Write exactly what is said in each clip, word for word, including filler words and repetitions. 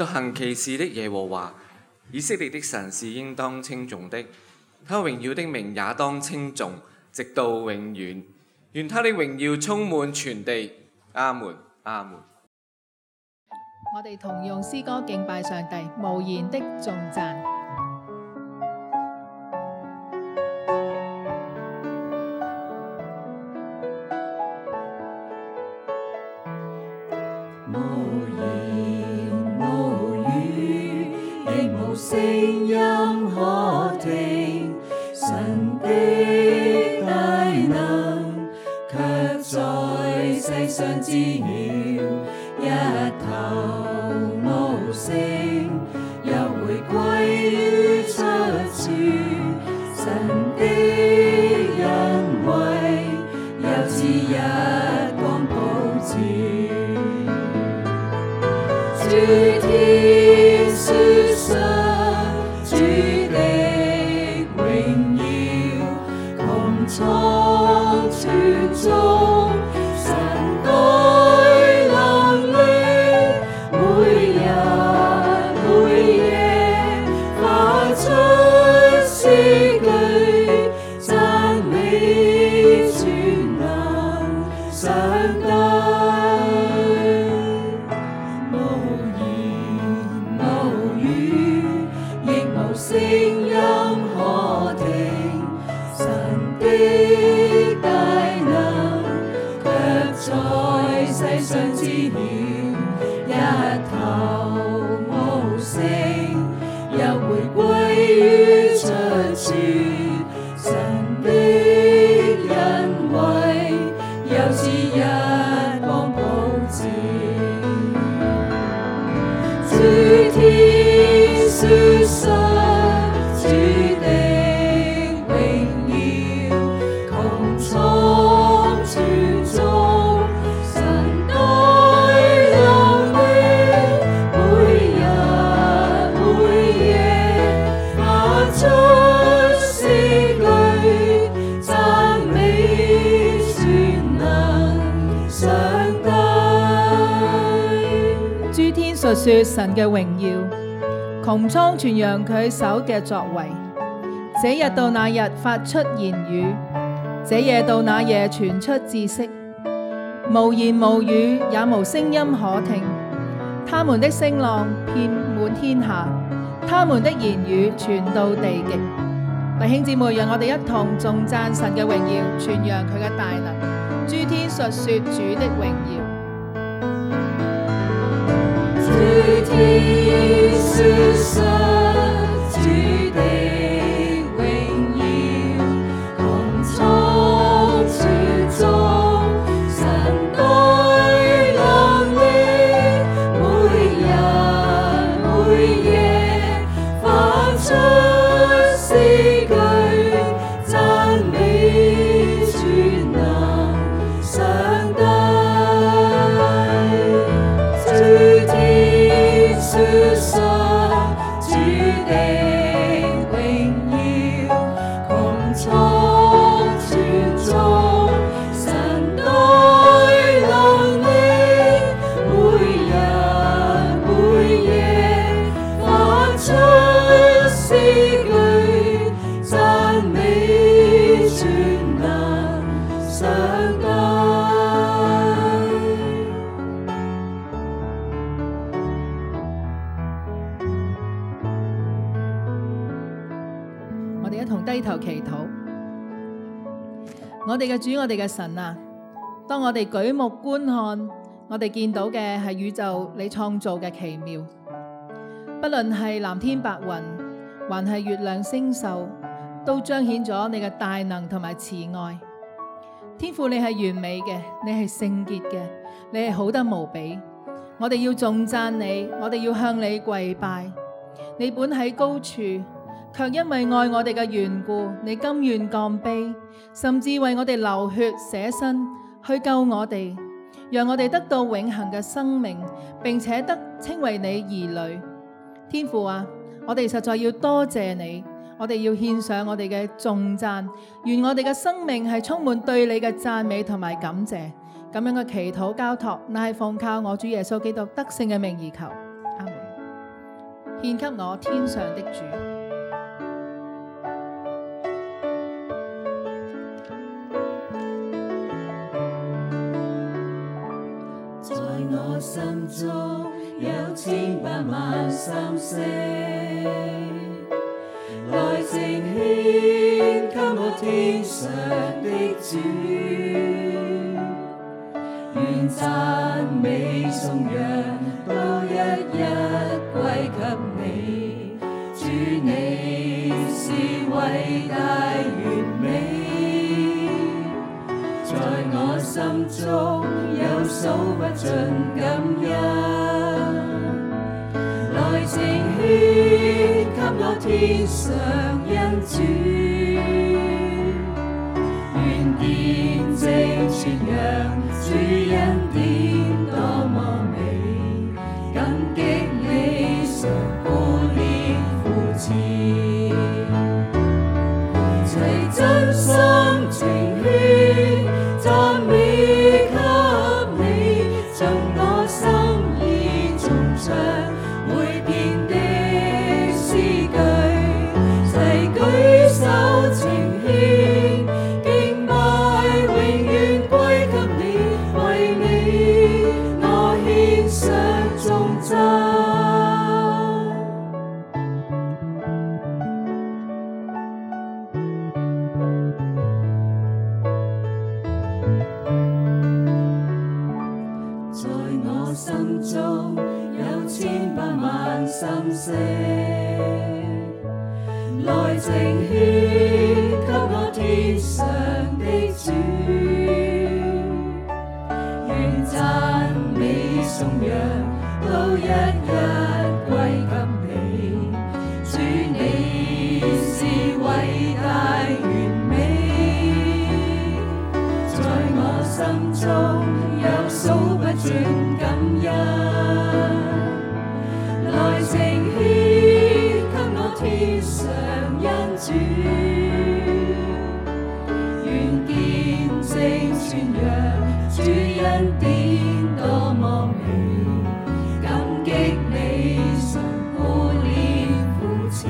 獨行奇事的耶和華，以色列的神是應當稱頌的，他榮耀的名也當稱頌，直到永遠。願他的榮耀充滿全地。阿門，阿門。 我哋同用詩歌敬拜上帝，無言的頌讚。 無言無語，亦無聲音可聽，神的大能卻在世上知曉，一頭無聲，又回歸於出處，神的恩惠又似日光普照。諸天書述主的榮耀，穹蒼傳頌神愛能力，每日每夜發出詩句，讚美全能上帝。聲音可聽，神的大能卻在世上知曉，一頭無聲，又回歸於出處，神的恩惠又似日光普照。諸天書述主的榮耀，穹蒼傳頌神愛能力，每日每夜發出詩句，讚美全能上帝。 諸天述說神嘅榮耀，穹蒼傳揚佢手嘅作為。這日到那日發出言語，這夜到那夜傳出知識。無言無語，也無聲音可聽。他們的聲浪遍滿天下，他們的言語傳到地極。弟兄姊妹，讓我哋一同頌讚神嘅榮耀，傳揚佢嘅大能。諸天述說主的榮耀。 諸天書述主的榮耀，穹蒼傳頌神愛能力，每日每夜發出詩句，讚美全能上帝。諸天書述主的榮耀，穹蒼傳頌神愛能力，每日每夜發出詩句，讚美全能上帝。 我哋一同低頭祈禱。我哋嘅主，我哋嘅神啊，當我哋舉目觀看，我哋見到嘅係宇宙你創造嘅奇妙，不論係藍天白雲，還係月亮星宿，都彰顯咗你嘅大能同埋慈愛。天父，你係完美嘅，你係聖潔嘅，你係好得無比。我哋要頌讚你，我哋要向你跪拜。你本喺高處，卻因為愛我哋嘅緣故，你甘願降卑，甚至為我哋流血捨身去救我哋，讓我哋得到永恆嘅生命，並且得稱為你兒女。天父啊，我哋實在要多謝你，我哋要獻上我哋嘅頌讚，願我哋嘅生命係充滿對你嘅讚美同埋感謝。咁樣嘅祈禱交託，乃係奉靠我主耶穌基督得勝嘅名而求。阿門。 獻給我天上的主。 在我心中有千百萬心聲，來呈獻給我天上的主，願讚美頌揚都一一歸給你，主你是偉大完美。在我心中有數不盡感恩，來呈獻給我天上恩主，願見證傳揚主恩典多麼美，感激你常顧念扶持，齊真心呈獻讚美給你，盡我心意頌唱每遍的詩句，齊舉手呈獻敬拜，永遠歸給你，為你我獻上頌讚。在我心中有千百萬心聲，來呈獻給我天上的主，願讚美頌揚都一一歸給你，主你是偉大完美。在我心中有數不盡感恩，來呈獻給我天上恩主，願見證傳揚主恩典多麼美，感激你常顧念扶持，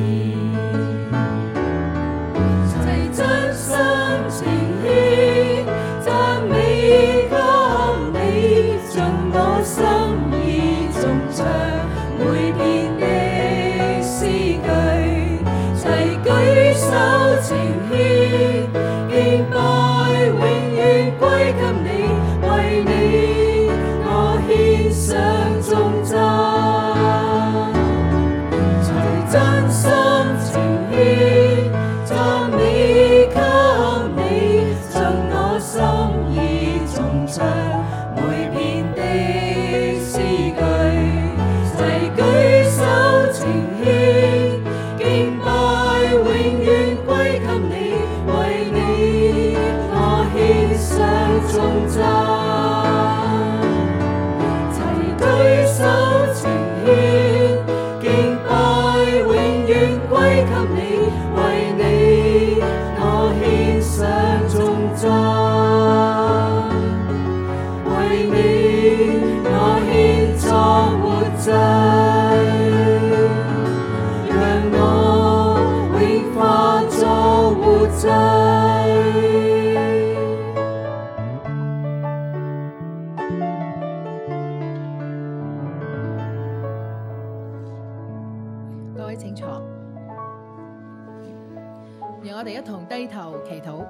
齊真心呈獻讚美給你，盡我心意頌唱每遍的詩句，齊舉手呈獻敬拜，永遠歸給你，為你我獻上頌讚，齊真心呈獻讚美給你，盡我心意頌唱每遍的詩句，齊舉手呈獻敬拜，永遠歸給你，為你我獻上頌讚，齊舉手呈獻敬拜，永遠歸給你，為你我獻上頌讚，為你我獻作活祭，讓我永化作活祭。 各位請坐，讓我哋一同低頭祈禱。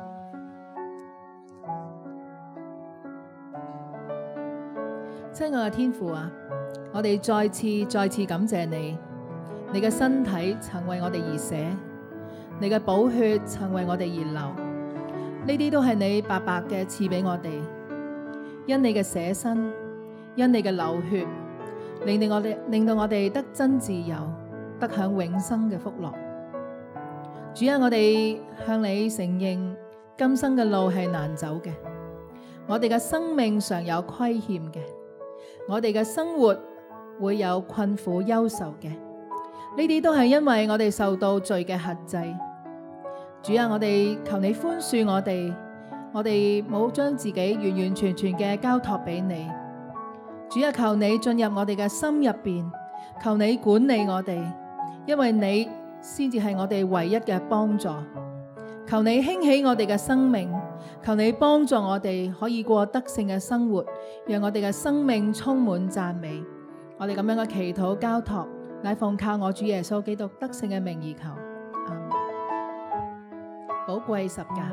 親愛嘅天父啊，我哋再次再次感謝你，你嘅身體曾為我哋而捨，你嘅寶血曾為我哋而流，呢啲都係你白白嘅賜俾我哋。因你嘅捨身，因你嘅流血，令令我哋令到我哋得真自由，得享永生嘅福樂。主啊，我哋向你承認，今生嘅路係難走嘅，我哋嘅生命常有虧欠嘅，我哋嘅生活會有困苦憂愁嘅，呢啲都係因為我哋受到罪嘅轄制。主啊，我哋求你寬恕我哋，我哋冇將自己完完全全嘅交託俾你。主啊，求你進入我哋嘅心入邊，求你管理我哋， 因為你先至係我哋唯一嘅幫助。求你興起我哋嘅生命，求你幫助我哋可以過得勝嘅生活，讓我哋嘅生命充滿讚美。我哋咁樣嘅祈禱交託，乃奉靠我主耶穌基督得勝嘅名而求。阿們。寶貴十架。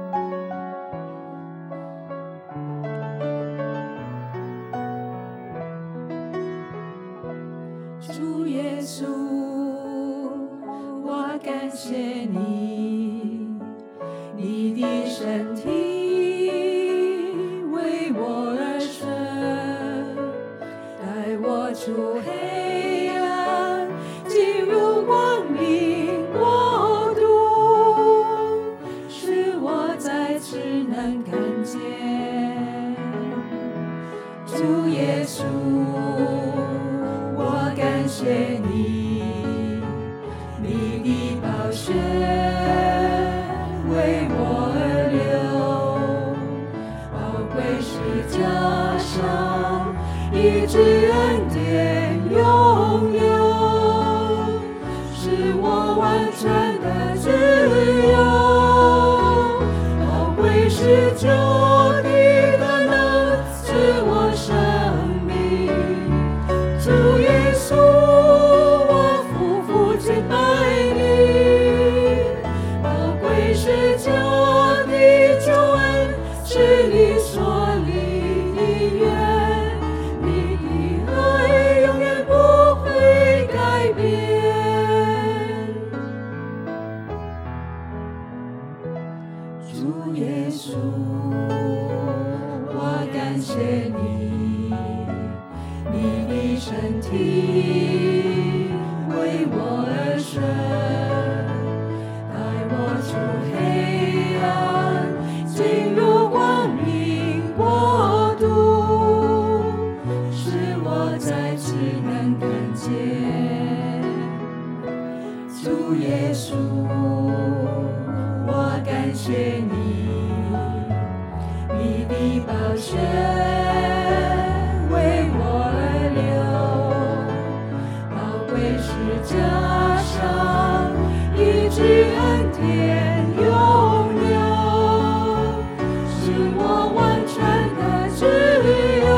主耶穌，我感謝你，你的身體為我而生，帶我出黑暗，進入光明國度，使我再次能看見主耶穌。我感謝你，你的寶血為我而流，寶貴十架上醫治恩典永留，使我完全的自由，寶貴是救的大能使我生命。主耶穌，我匍匐敬拜你，寶貴是救的救恩，是你所立的約，你的愛永遠不會改變。主耶穌，我感謝你，你的身體為我而生，帶我出黑暗，進入光明國度，使我再次能看見主耶穌。我感謝你，你的寶血為我而流，寶貴十架上醫治恩典永留，使我完全的自由，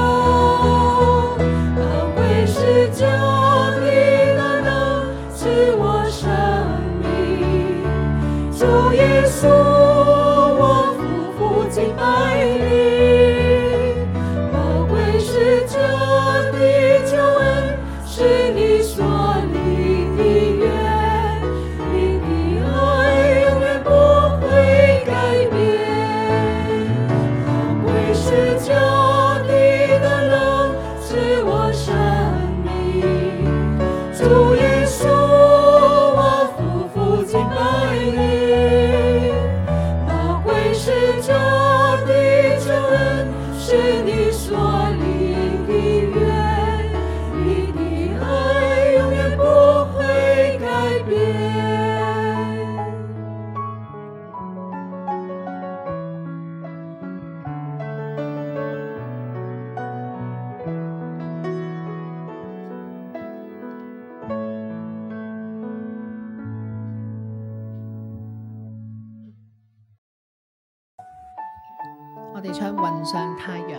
寶貴是救的大能使我生命。主耶穌，我匍匐敬拜你，寶貴是救的救恩，是你所立的約，你的愛永遠不會改變，寶貴是救的大能使我生命。主耶穌，我匍匐敬拜你，寶貴是救的救恩，是你所立的約，你的愛永遠不會改變。 我哋唱雲上太陽。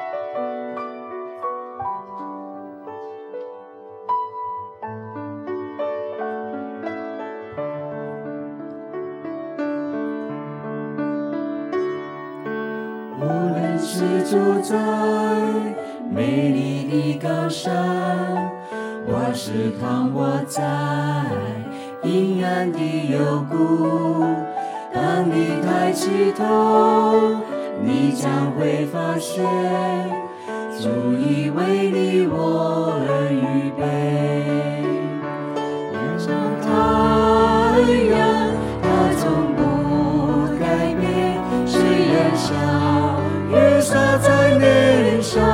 無論是住在美麗的高山，或是躺臥在陰暗的幽谷，當你抬起頭，你將會發現主已為你我而預備。天上太陽它總不改變，是燃燒雨灑在臉上。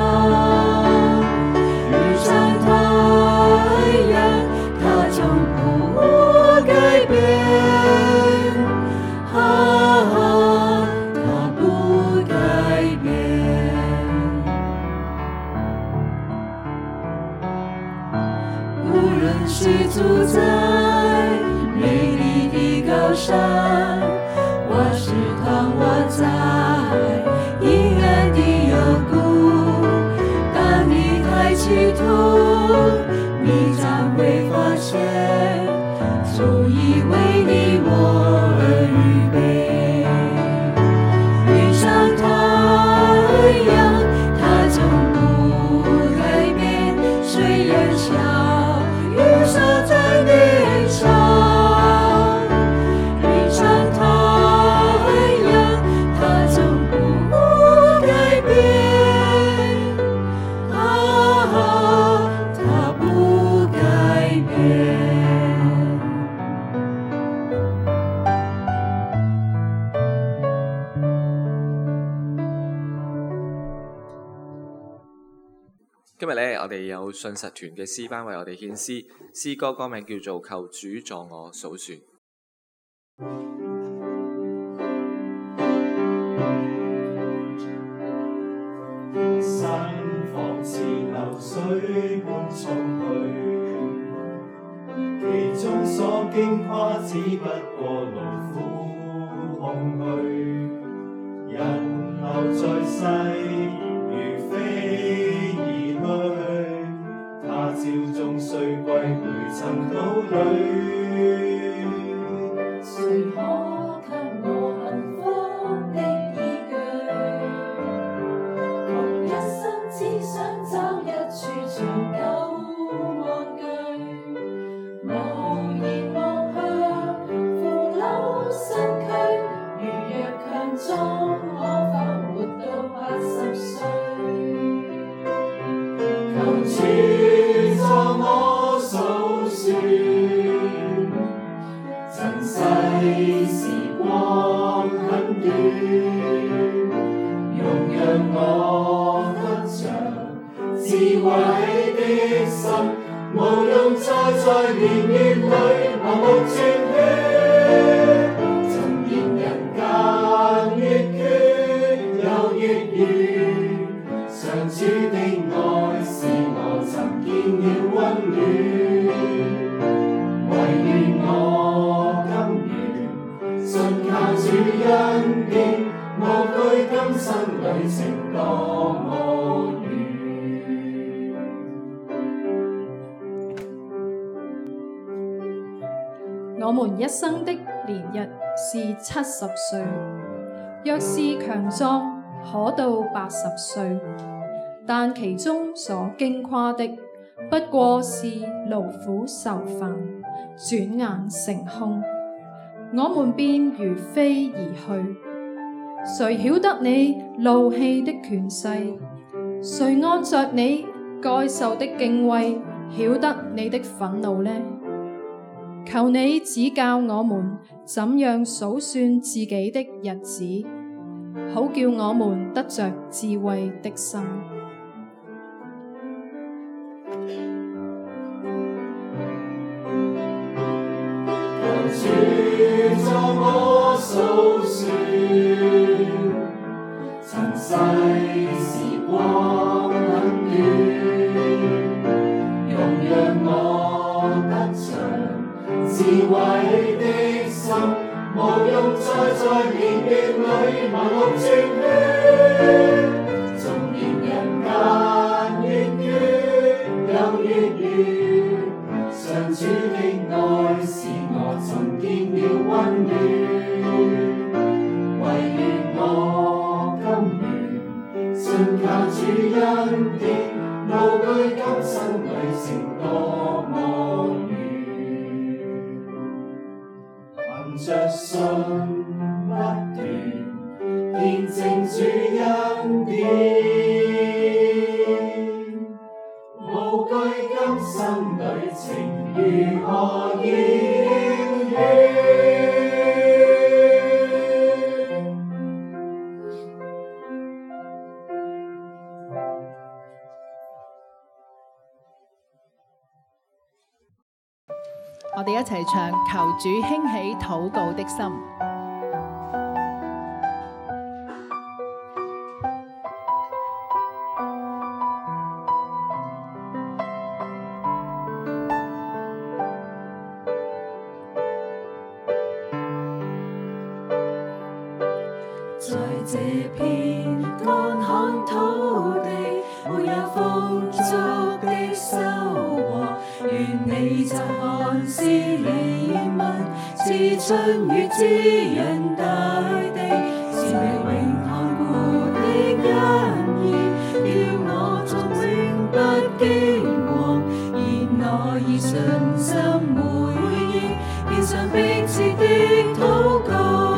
天上太陽它總不改變，啊，它不改變。無論是住在今日咧，我哋有信實團嘅詩班為我哋獻詩，詩歌歌名叫做《求主助我數算》。 生仿似流水般沖去，其中所經跨只不過勞苦空虛。人流在世，如飛而去，他朝終須歸回塵土裏。 誰可給我幸福的依據？窮一生只想找一處長久安居，無言望向腐朽身軀，如若強壯，可否活到八十歲？求主助我數算，塵世時光很短，容讓我得着智慧的心，無用再在年月裏盲目轉圈。縱然人間越缺又越遠，上主的愛是我尋見了溫暖。唯願我甘願信靠主恩典，無懼今生旅程多麼遠。 我們一生的年日是七十歲，若是強壯，可到八十歲，但其中所經跨的，不過是勞苦愁煩，轉眼成空，我們便如飛而去。誰曉得你怒氣的權勢？誰按着你該受的敬畏，曉得你的憤怒呢？求你指教我們怎樣數算自己的日子，好叫我們得着智慧的心。 求主助我數算，塵世時光很短，容讓我得着智慧的心，無用再在年月裏盲目轉圈。縱然人間越缺又越遠，上主的愛是我尋見了溫暖。唯願我甘願信靠主恩典，無懼今生旅程多麼遠。憑着信不斷見證主恩典，無懼今生旅程如何遙遠。 我哋一齊唱《求主興起禱告的心》。 在這片乾旱土地，沒有豐足的收穫。願你察看施憐憫，賜春雨滋潤大地，是你永看顧的恩義，叫我作永不驚惶。然我以信心回應，獻上迫切的禱告。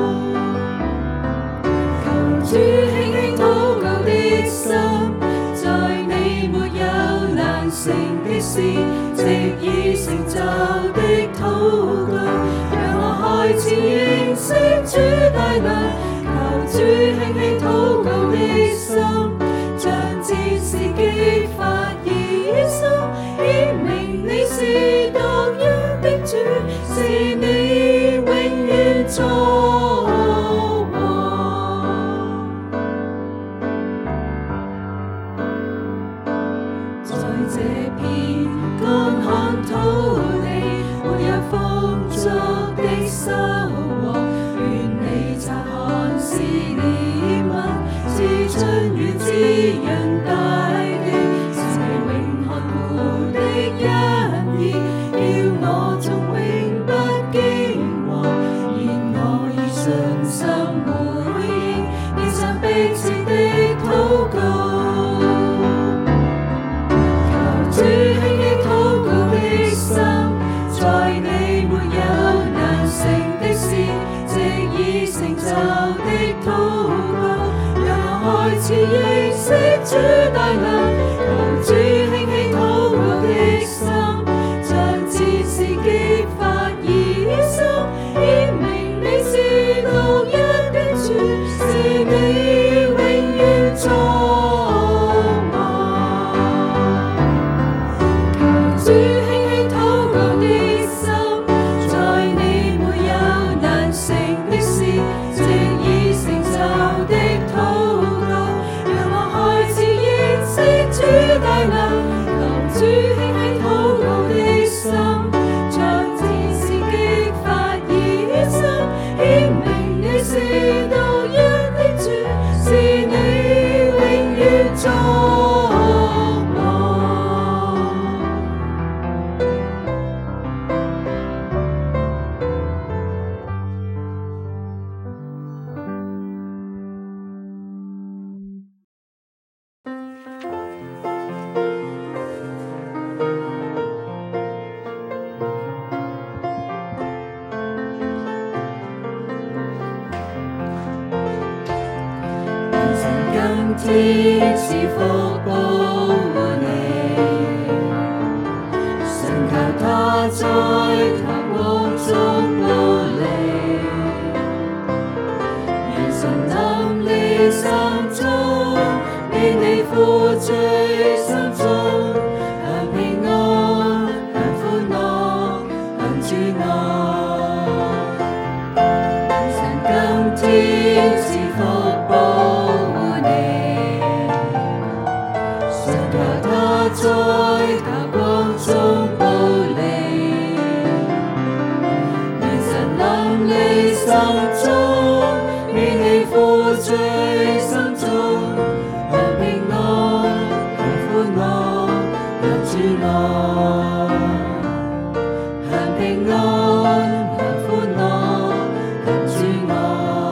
主興起禱告的心，在你沒有難成的事，藉已成就的禱告，讓我開始認識主大這片乾旱土地，沒有豐足的收穫。願你察看是憐憫，是春雨滋潤大地，是永看顧的恩義，叫我終永不驚惶。然我以信心回應你這迫切的禱告。求主興起禱告的心，在你沒有難成的事，藉已成就的禱告，讓我開始認識主大能。求主興起禱告的心，像戰士激發熱心，顯明你是獨一的主，是你永遠作王。求主興起禱告的心，在你沒有難成的事，藉已成就的禱告，讓我開始認識主大能。求主興起禱告的心，像戰士激發熱心，顯明你是獨一的主，是你永遠作王。人生今天是福保護你，信靠他在他光中保你。願神臨你心中，免你負罪心中，享平安，享歡樂，享主愛。人生今天是福保護你，信靠他在他光中保你。願神臨你心中，免你負罪心中，享平安，享歡樂，享主愛。享平安，享歡樂，享主愛。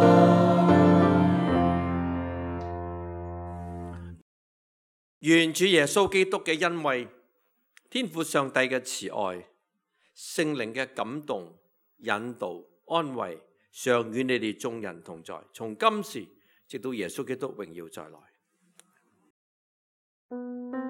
願主耶穌基督嘅恩惠、天父上帝嘅慈愛、聖靈嘅感動、引導、安慰，常與你哋眾人同在，從今時直到耶穌基督榮耀再來。